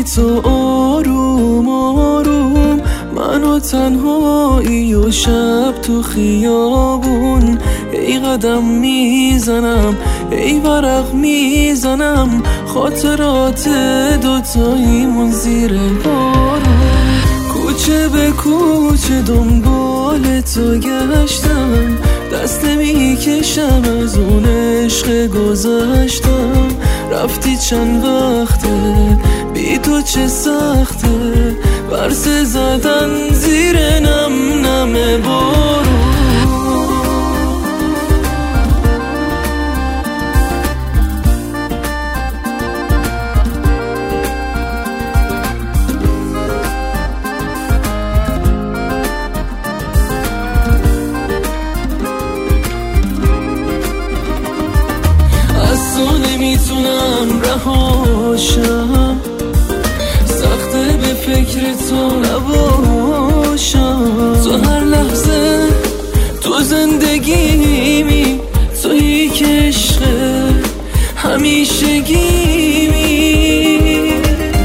تو آروم آروم، منو تنهایی و شب تو خیابون، ای قدم میزنم ای ورق میزنم، خاطرات دوتاییمون زیر بارون. کوچه به کوچه دنبال تو گشتم، دست میکشم از اون عشق گذشتم. رفتی چند وقته بی تو چه سخته، ورسه زدن زیر نم نم بارون. نمیتونم رهاشم، سخته به فکر تو نباشم. تو هر لحظه تو زندگیمی، تویی که عشق همیشگیمی.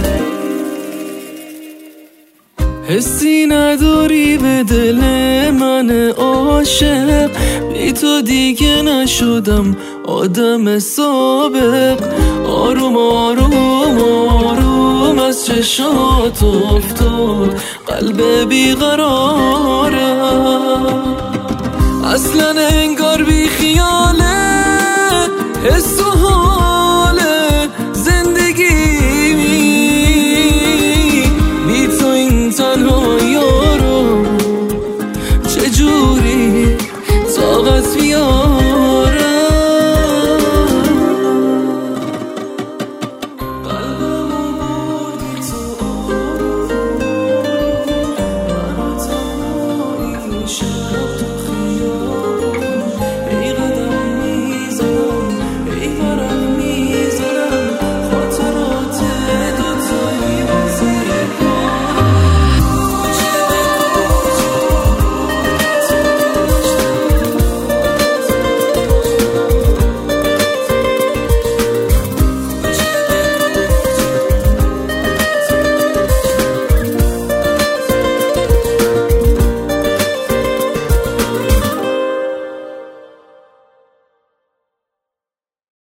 حسی نداری به دل من عاشق، بی تو دیگه نشدم آدم سابق. آروم آروم آروم از چشات افتاد قلب بیقرارم، اصلا انگار